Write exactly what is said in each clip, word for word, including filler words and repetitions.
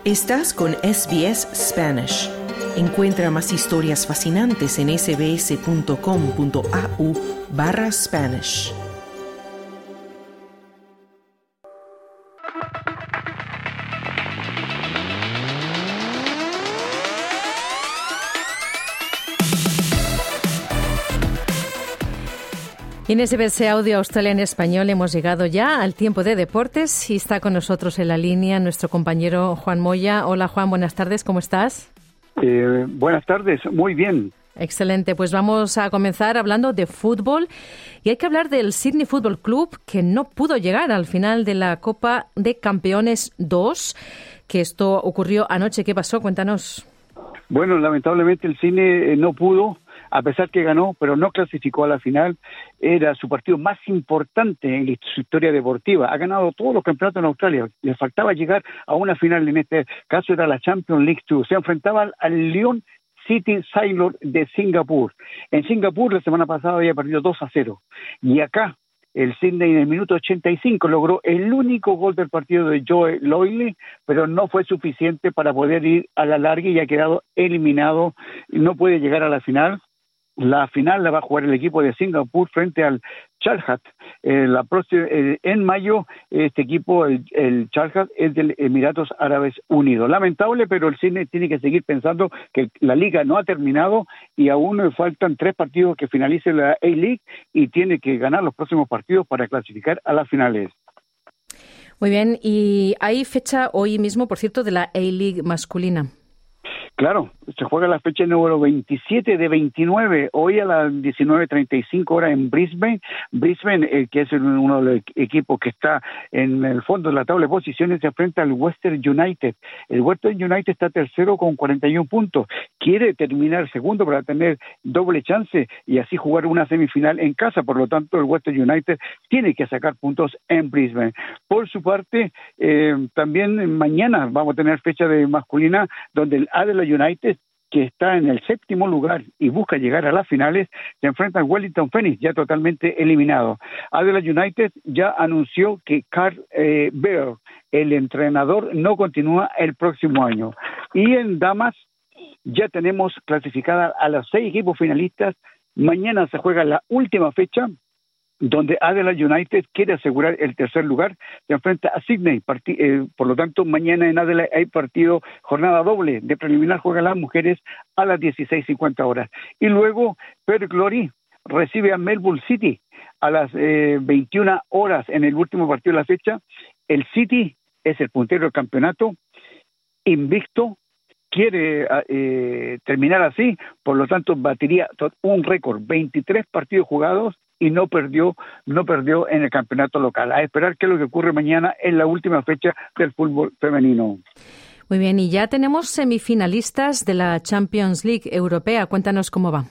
Estás con S B S Spanish. Encuentra más historias fascinantes en sbs.com.au barra Spanish. Y en S B S Audio Australia en Español hemos llegado ya al tiempo de deportes y está con nosotros en la línea nuestro compañero Juan Moya. Hola Juan, buenas tardes, ¿cómo estás? Eh, buenas tardes, muy bien. Excelente, pues vamos a comenzar hablando de fútbol y hay que hablar del Sydney Football Club, que no pudo llegar al final de la Copa de Campeones dos, que esto ocurrió anoche. ¿Qué pasó? Cuéntanos. Bueno, lamentablemente el Sydney eh, no pudo, a pesar que ganó, pero no clasificó a la final. Era su partido más importante en su historia deportiva. Ha ganado todos los campeonatos en Australia. Le faltaba llegar a una final, en este caso era la Champions League dos. Se enfrentaba al, al Leon City Sailor de Singapur. En Singapur la semana pasada había perdido dos a cero. Y acá el Sydney en el minuto ochenta y cinco logró el único gol del partido de Joe Loyley, pero no fue suficiente para poder ir a la larga y ha quedado eliminado. No puede llegar a la final. La final la va a jugar el equipo de Singapur frente al Charjat. Eh, la próxima, eh, en mayo, este equipo, el, el Charjat, es del Emiratos Árabes Unidos. Lamentable, pero el Sydney tiene que seguir pensando que la liga no ha terminado y aún le faltan tres partidos que finalice la A-League y tiene que ganar los próximos partidos para clasificar a las finales. Muy bien, y hay fecha hoy mismo, por cierto, de la A-League masculina. Claro, se juega la fecha número veintisiete de veintinueve, hoy a las diecinueve treinta y cinco horas en Brisbane. Brisbane, eh, que es uno de los equipos que está en el fondo de la tabla de posiciones, se enfrenta al Western United. El Western United está tercero con cuarenta y uno puntos. Quiere terminar segundo para tener doble chance y así jugar una semifinal en casa. Por lo tanto, el Western United tiene que sacar puntos en Brisbane. Por su parte, eh, también mañana vamos a tener fecha de masculina donde el Adelaide United, que está en el séptimo lugar y busca llegar a las finales, se enfrenta al Wellington Phoenix, ya totalmente eliminado. Adelaide United ya anunció que Carl eh, Bear, el entrenador, no continúa el próximo año. Y en damas ya tenemos clasificada a los seis equipos finalistas. Mañana se juega la última fecha, donde Adelaide United quiere asegurar el tercer lugar, se enfrenta a Sydney. Parti- eh, por lo tanto, mañana en Adelaide hay partido, jornada doble, de preliminar juegan las mujeres a las dieciséis cincuenta horas. Y luego, Perth Glory recibe a Melbourne City a las eh, veintiuna horas en el último partido de la fecha. El City es el puntero del campeonato, invicto, quiere eh, terminar así, por lo tanto batiría un récord, veintitrés partidos jugados, y no perdió no perdió en el campeonato local. A esperar qué es lo que ocurre mañana en la última fecha del fútbol femenino. Muy bien, y ya tenemos semifinalistas de la Champions League Europea. Cuéntanos cómo va.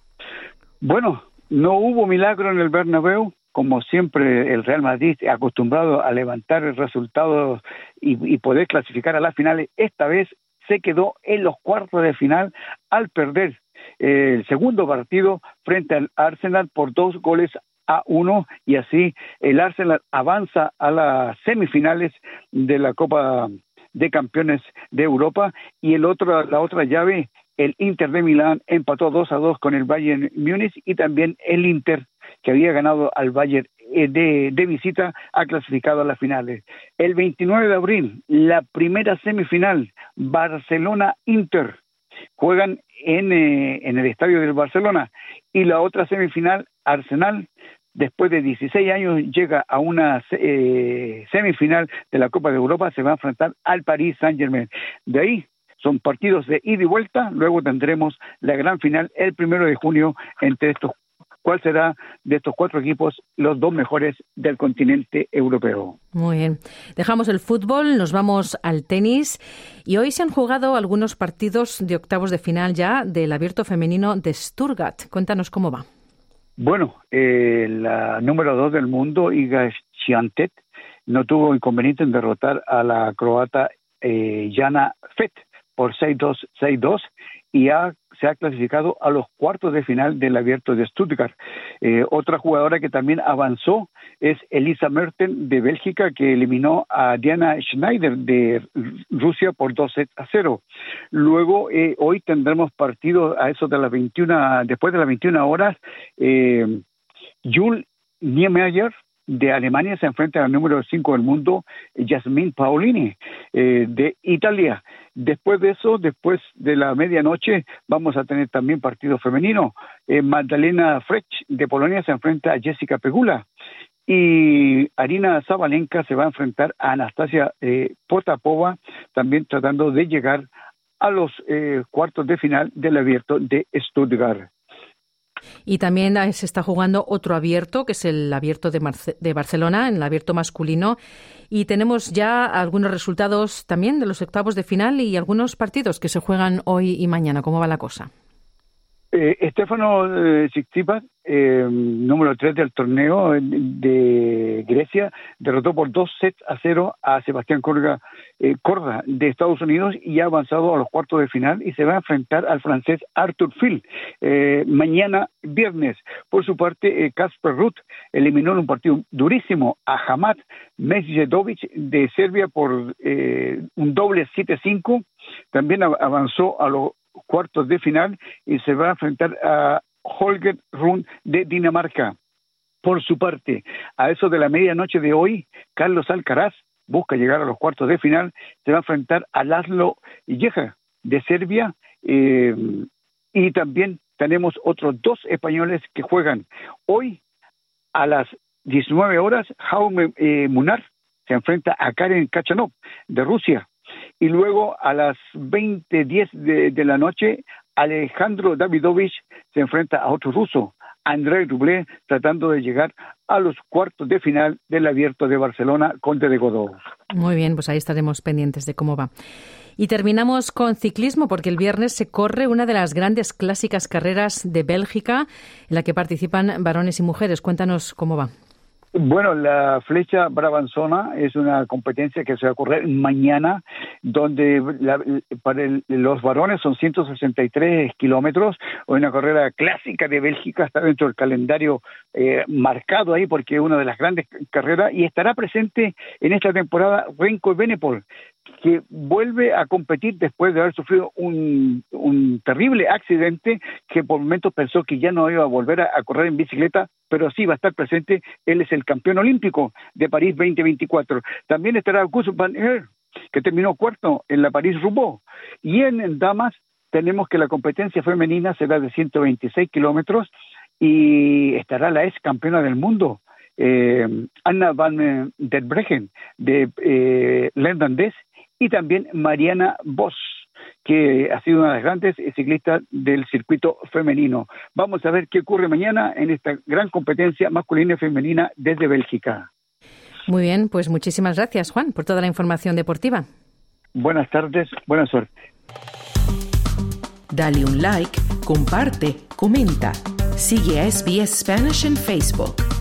Bueno, no hubo milagro en el Bernabéu. Como siempre, el Real Madrid, acostumbrado a levantar resultados y, y poder clasificar a las finales, esta vez se quedó en los cuartos de final al perder el segundo partido frente al Arsenal por dos goles a uno, y así el Arsenal avanza a las semifinales de la Copa de Campeones de Europa. Y el otro, la otra llave, el Inter de Milán empató dos a dos con el Bayern Múnich, y también el Inter, que había ganado al Bayern de, de visita, ha clasificado a las finales. El veintinueve de abril, la primera semifinal, Barcelona-Inter, juegan en, eh, en el estadio del Barcelona, y la otra semifinal, Arsenal, después de dieciséis años, llega a una eh, semifinal de la Copa de Europa, se va a enfrentar al Paris Saint-Germain. De ahí son partidos de ida y vuelta, luego tendremos la gran final el primero de junio entre estos. ¿Cuál será de estos cuatro equipos los dos mejores del continente europeo? Muy bien. Dejamos el fútbol, nos vamos al tenis. Y hoy se han jugado algunos partidos de octavos de final ya del Abierto Femenino de Stuttgart. Cuéntanos cómo va. Bueno, eh, la número dos del mundo, Iga Swiatek, no tuvo inconveniente en derrotar a la croata eh, Jana Fett por seis dos, seis dos. y ha, se ha clasificado a los cuartos de final del Abierto de Stuttgart. Eh, otra jugadora que también avanzó es Elisa Mertens de Bélgica, que eliminó a Diana Schneider de Rusia por dos sets a cero. Luego, eh, hoy tendremos partido a eso de las veintiuna, después de las veintiuna horas, eh, Jules Niemeyer de Alemania se enfrenta al número cinco del mundo, Jasmine Paolini, eh, de Italia. Después de eso, después de la medianoche, vamos a tener también partido femenino. Eh, Magdalena Frech de Polonia se enfrenta a Jessica Pegula. Y Arina Sabalenka se va a enfrentar a Anastasia eh, Potapova, también tratando de llegar a los eh, cuartos de final del Abierto de Stuttgart. Y también se está jugando otro abierto, que es el abierto de, Marce- de Barcelona, el abierto masculino. Y tenemos ya algunos resultados también de los octavos de final y algunos partidos que se juegan hoy y mañana. ¿Cómo va la cosa? Eh, Stefano eh, Tsitsipas, eh, número tres del torneo de Grecia, derrotó por dos sets a cero a Sebastián Corda, eh, Corda de Estados Unidos y ha avanzado a los cuartos de final y se va a enfrentar al francés Arthur Fil eh, mañana viernes. Por su parte, Casper eh, Ruud eliminó en un partido durísimo a Hamad Medjedovic de Serbia por eh, un doble siete cinco. También avanzó a los cuartos de final y se va a enfrentar a Holger Rune de Dinamarca. Por su parte, a eso de la medianoche de hoy, Carlos Alcaraz busca llegar a los cuartos de final, se va a enfrentar a Laszlo Iljeja de Serbia, eh, y también tenemos otros dos españoles que juegan hoy a las diecinueve horas. Jaume eh, Munar se enfrenta a Karen Khachanov de Rusia. Y luego a las veinte diez de, de la noche, Alejandro Davidovich se enfrenta a otro ruso, Andrei Rublev, tratando de llegar a los cuartos de final del Abierto de Barcelona, Conde de Godó. Muy bien, pues ahí estaremos pendientes de cómo va. Y terminamos con ciclismo, porque el viernes se corre una de las grandes clásicas carreras de Bélgica, en la que participan varones y mujeres. Cuéntanos cómo va. Bueno, la Flecha Brabanzona es una competencia que se va a correr mañana, donde la, para el, los varones son ciento sesenta y tres kilómetros, una carrera clásica de Bélgica, está dentro del calendario eh, marcado ahí porque es una de las grandes carreras, y estará presente en esta temporada Renko Benepol, que vuelve a competir después de haber sufrido un, un terrible accidente, que por momentos pensó que ya no iba a volver a, a correr en bicicleta, pero sí va a estar presente. Él es el campeón olímpico de París veinte veinticuatro. También estará Gus Van Aert, que terminó cuarto en la París-Roubaix. Y en damas tenemos que la competencia femenina será de ciento veintiséis kilómetros y estará la ex campeona del mundo, eh, Anna van der Breggen, de eh, Lendandés, y también Mariana Vos, que ha sido una de las grandes ciclistas del circuito femenino. Vamos a ver qué ocurre mañana en esta gran competencia masculina y femenina desde Bélgica. Muy bien, pues muchísimas gracias, Juan, por toda la información deportiva. Buenas tardes, buena suerte. Dale un like, comparte, comenta. Sigue a S B S Spanish en Facebook.